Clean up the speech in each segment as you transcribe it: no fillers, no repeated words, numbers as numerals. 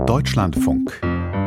Deutschlandfunk.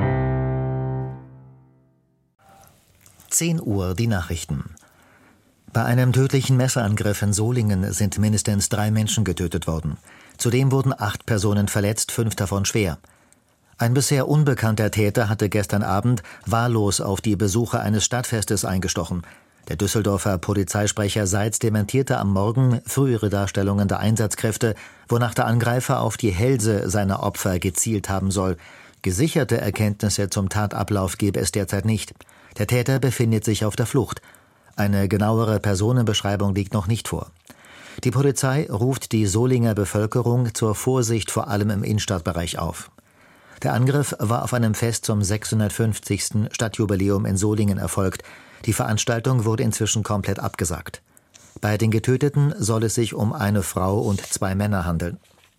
10 Uhr die Nachrichten. Bei einem tödlichen Messerangriff in Solingen sind mindestens 3 Menschen getötet worden. Zudem wurden 8 Personen verletzt, 5 davon schwer. Ein bisher unbekannter Täter hatte gestern Abend wahllos auf die Besucher eines Stadtfestes eingestochen. Der Düsseldorfer Polizeisprecher Seitz dementierte am Morgen frühere Darstellungen der Einsatzkräfte, wonach der Angreifer auf die Hälse seiner Opfer gezielt haben soll. Gesicherte Erkenntnisse zum Tatablauf gebe es derzeit nicht. Der Täter befindet sich auf der Flucht. Eine genauere Personenbeschreibung liegt noch nicht vor. Die Polizei ruft die Solinger Bevölkerung zur Vorsicht vor allem im Innenstadtbereich auf. Der Angriff war auf einem Fest zum 650. Stadtjubiläum in Solingen erfolgt. Die Veranstaltung wurde inzwischen komplett abgesagt. Bei den Getöteten soll es sich um eine Frau und 2 Männer handeln.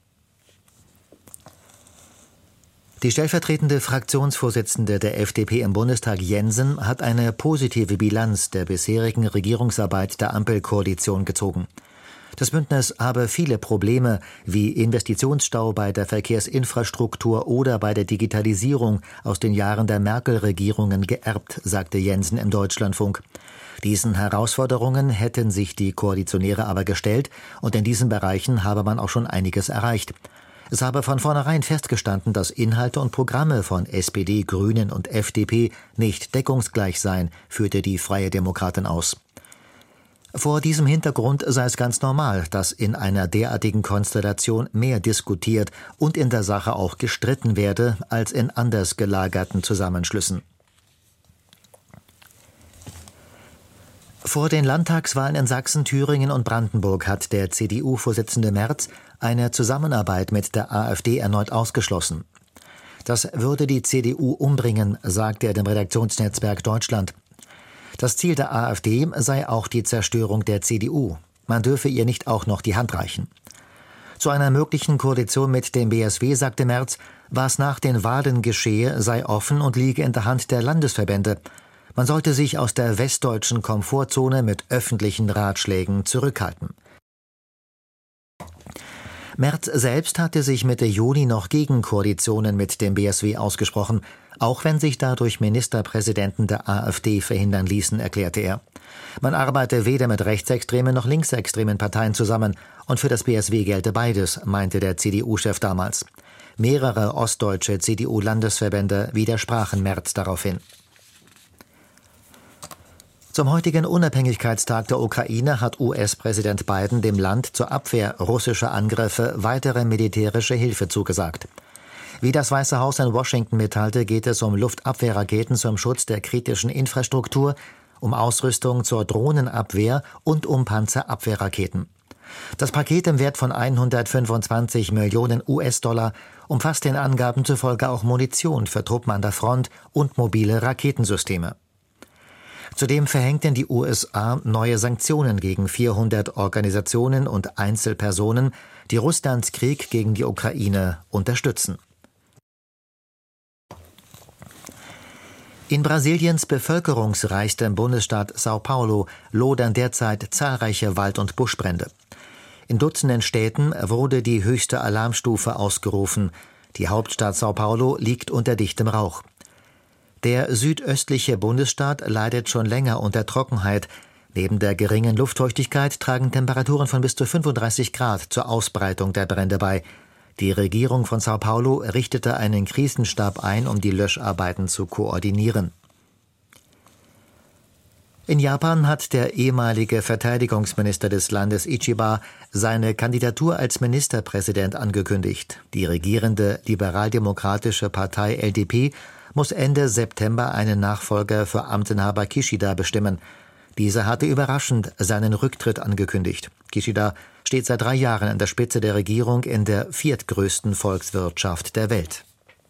Die stellvertretende Fraktionsvorsitzende der FDP im Bundestag, Jensen, hat eine positive Bilanz der bisherigen Regierungsarbeit der Ampelkoalition gezogen. Das Bündnis habe viele Probleme wie Investitionsstau bei der Verkehrsinfrastruktur oder bei der Digitalisierung aus den Jahren der Merkel-Regierungen geerbt, sagte Jensen im Deutschlandfunk. Diesen Herausforderungen hätten sich die Koalitionäre aber gestellt und in diesen Bereichen habe man auch schon einiges erreicht. Es habe von vornherein festgestanden, dass Inhalte und Programme von SPD, Grünen und FDP nicht deckungsgleich seien, führte die Freie Demokratin aus. Vor diesem Hintergrund sei es ganz normal, dass in einer derartigen Konstellation mehr diskutiert und in der Sache auch gestritten werde, als in anders gelagerten Zusammenschlüssen. Vor den Landtagswahlen in Sachsen, Thüringen und Brandenburg hat der CDU-Vorsitzende Merz eine Zusammenarbeit mit der AfD erneut ausgeschlossen. Das würde die CDU umbringen, sagte er dem Redaktionsnetzwerk Deutschland. Das Ziel der AfD sei auch die Zerstörung der CDU. Man dürfe ihr nicht auch noch die Hand reichen. Zu einer möglichen Koalition mit dem BSW sagte Merz, was nach den Wahlen geschehe, sei offen und liege in der Hand der Landesverbände. Man sollte sich aus der westdeutschen Komfortzone mit öffentlichen Ratschlägen zurückhalten. Merz selbst hatte sich Mitte Juni noch gegen Koalitionen mit dem BSW ausgesprochen, auch wenn sich dadurch Ministerpräsidenten der AfD verhindern ließen, erklärte er. Man arbeite weder mit rechtsextremen noch linksextremen Parteien zusammen und für das BSW gelte beides, meinte der CDU-Chef damals. Mehrere ostdeutsche CDU-Landesverbände widersprachen Merz daraufhin. Zum heutigen Unabhängigkeitstag der Ukraine hat US-Präsident Biden dem Land zur Abwehr russischer Angriffe weitere militärische Hilfe zugesagt. Wie das Weiße Haus in Washington mitteilte, geht es um Luftabwehrraketen zum Schutz der kritischen Infrastruktur, um Ausrüstung zur Drohnenabwehr und um Panzerabwehrraketen. Das Paket im Wert von 125 Millionen US-Dollar umfasst den Angaben zufolge auch Munition für Truppen an der Front und mobile Raketensysteme. Zudem verhängten die USA neue Sanktionen gegen 400 Organisationen und Einzelpersonen, die Russlands Krieg gegen die Ukraine unterstützen. In Brasiliens bevölkerungsreichstem Bundesstaat São Paulo lodern derzeit zahlreiche Wald- und Buschbrände. In Dutzenden Städten wurde die höchste Alarmstufe ausgerufen. Die Hauptstadt São Paulo liegt unter dichtem Rauch. Der südöstliche Bundesstaat leidet schon länger unter Trockenheit. Neben der geringen Luftfeuchtigkeit tragen Temperaturen von bis zu 35 Grad zur Ausbreitung der Brände bei. Die Regierung von São Paulo richtete einen Krisenstab ein, um die Löscharbeiten zu koordinieren. In Japan hat der ehemalige Verteidigungsminister des Landes Ichiba seine Kandidatur als Ministerpräsident angekündigt. Die regierende liberaldemokratische Partei LDP muss Ende September einen Nachfolger für Amtsinhaber Kishida bestimmen. Dieser hatte überraschend seinen Rücktritt angekündigt. Kishida steht seit 3 Jahren an der Spitze der Regierung in der 4. Volkswirtschaft der Welt.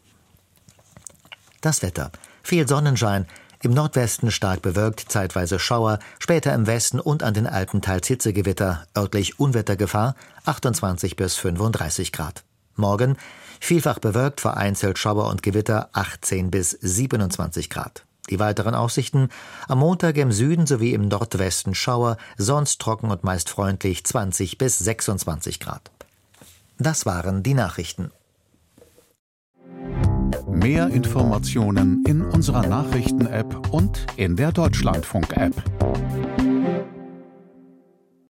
Das Wetter. Viel Sonnenschein. Im Nordwesten stark bewölkt, zeitweise Schauer, später im Westen und an den Alpen teils Hitzegewitter, örtlich Unwettergefahr, 28 bis 35 Grad. Morgen vielfach bewölkt, vereinzelt Schauer und Gewitter, 18 bis 27 Grad. Die weiteren Aussichten: am Montag im Süden sowie im Nordwesten Schauer, sonst trocken und meist freundlich, 20 bis 26 Grad. Das waren die Nachrichten. Mehr Informationen in unserer Nachrichten-App und in der Deutschlandfunk-App.